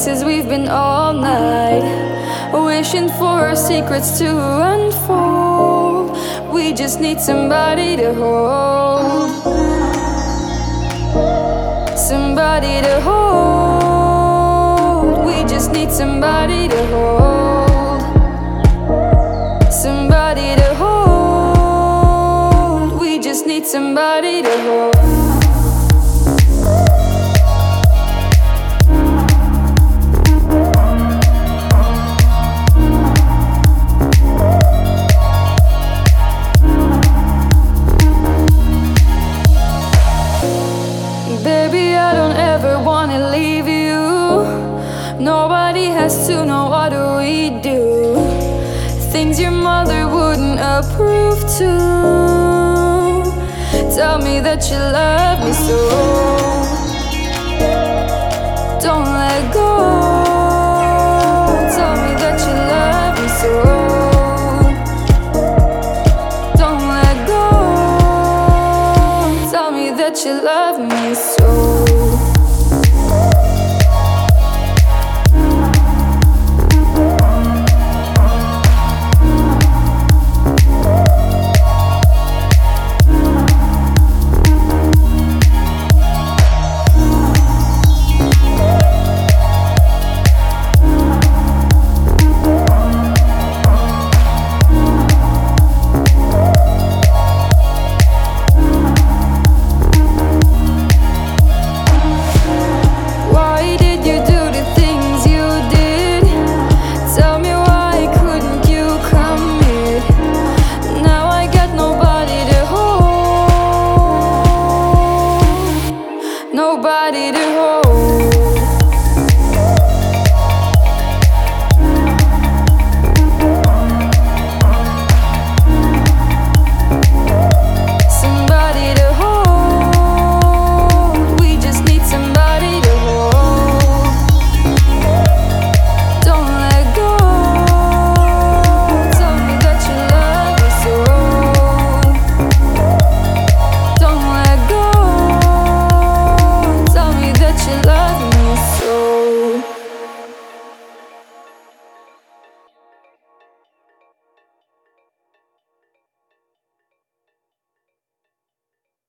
places we've been all night, wishing for our secrets to unfold. We just need somebody to hold, somebody to hold. We just need somebody to hold, somebody to hold. We just need somebody to hold. Baby, I don't ever wanna leave you. Nobody has to know what we do, things your mother wouldn't approve to. Tell me that you love me so. Don't let go.